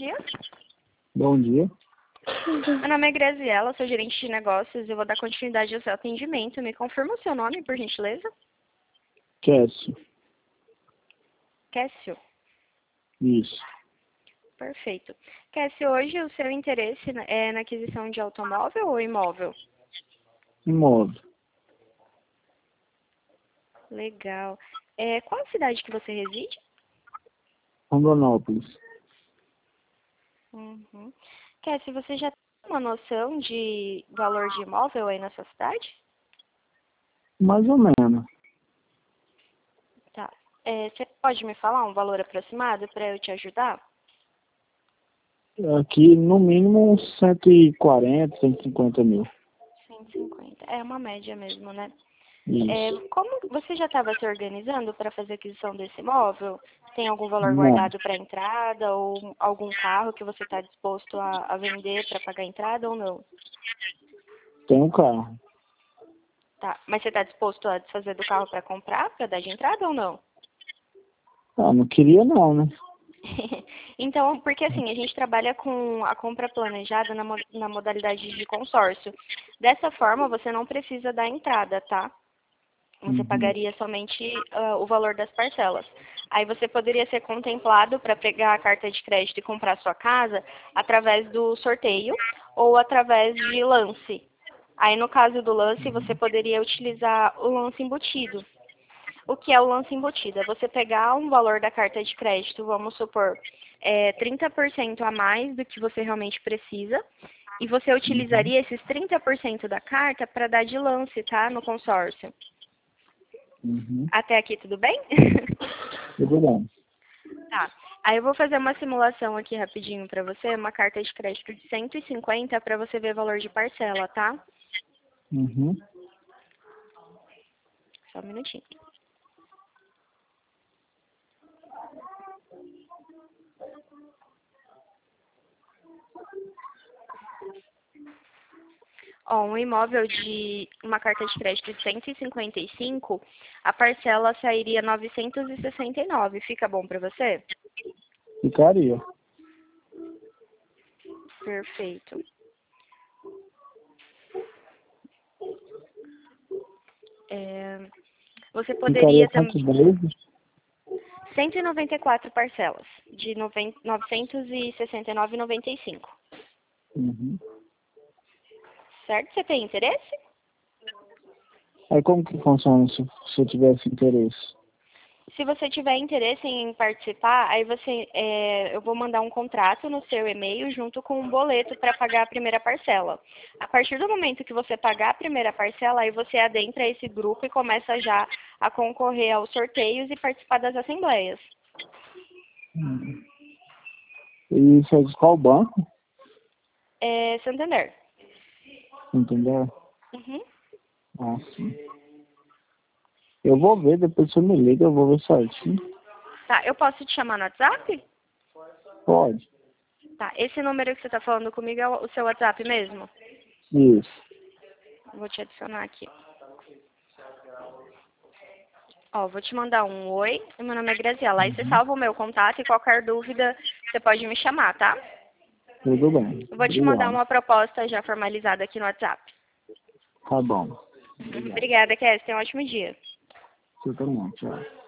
dia. Bom dia. Meu nome é Graziela, sou gerente de negócios e vou dar continuidade ao seu atendimento. Me confirma o seu nome, por gentileza? Cássio. Cássio. Isso. Perfeito. Cássio, hoje o seu interesse é na aquisição de automóvel ou imóvel? Imóvel. Legal. Qual a cidade que você reside? Rondonópolis. Uhum. Cássio, você já tem uma noção de valor de imóvel aí na sua cidade? Mais ou menos. Tá. Você pode me falar um valor aproximado para eu te ajudar? Aqui, no mínimo, uns 140, 150 mil. 150. É uma média mesmo, né? Isso. Como você já estava se organizando para fazer a aquisição desse imóvel? Tem algum valor Não. guardado para a entrada ou algum carro que você está disposto a vender para pagar a entrada ou não? Tem um carro. Tá. Mas você está disposto a desfazer do carro para comprar, para dar de entrada ou não? Ah, não queria não, né? Então, porque assim, a gente trabalha com a compra planejada na modalidade de consórcio. Dessa forma, você não precisa dar entrada, tá? Você Uhum. pagaria somente o valor das parcelas. Aí você poderia ser contemplado para pegar a carta de crédito e comprar sua casa através do sorteio ou através de lance. Aí no caso do lance, você poderia utilizar o lance embutido. O que é o lance embutido? É você pegar um valor da carta de crédito, vamos supor, 30% a mais do que você realmente precisa, e você utilizaria esses 30% da carta para dar de lance, tá? No consórcio. Uhum. Até aqui tudo bem? Tudo bem. Tá. Aí eu vou fazer uma simulação aqui rapidinho para você, uma carta de crédito de 150 para você ver o valor de parcela, tá? Uhum. Só um minutinho. Ó, um imóvel de uma carta de crédito de 155, a parcela sairia 969. Fica bom para você? Ficaria. Perfeito. Você Ficaria poderia quanto também 10? 194 parcelas de 969,95. Uhum. Certo? Você tem interesse? Aí como que funciona se eu tivesse interesse? Se você tiver interesse em participar, aí eu vou mandar um contrato no seu e-mail junto com um boleto para pagar a primeira parcela. A partir do momento que você pagar a primeira parcela, aí você adentra esse grupo e começa já a concorrer aos sorteios e participar das assembleias. E isso é de qual banco? Santander. Entendeu? Uhum. Ah, sim. Eu vou ver, depois você me liga, eu vou ver certinho. Tá, eu posso te chamar no WhatsApp? Pode. Tá, esse número que você está falando comigo é o seu WhatsApp mesmo? Isso. Vou te adicionar aqui. Ó, vou te mandar um oi. Meu nome é Graziela. Aí você Uhum. salva o meu contato e qualquer dúvida você pode me chamar, tá? Tudo bem. Eu vou te mandar Obrigado. uma proposta já formalizada aqui no WhatsApp. Tá bom. Obrigado. Obrigada, Kézia. Tenha um ótimo dia. Você também. Tchau.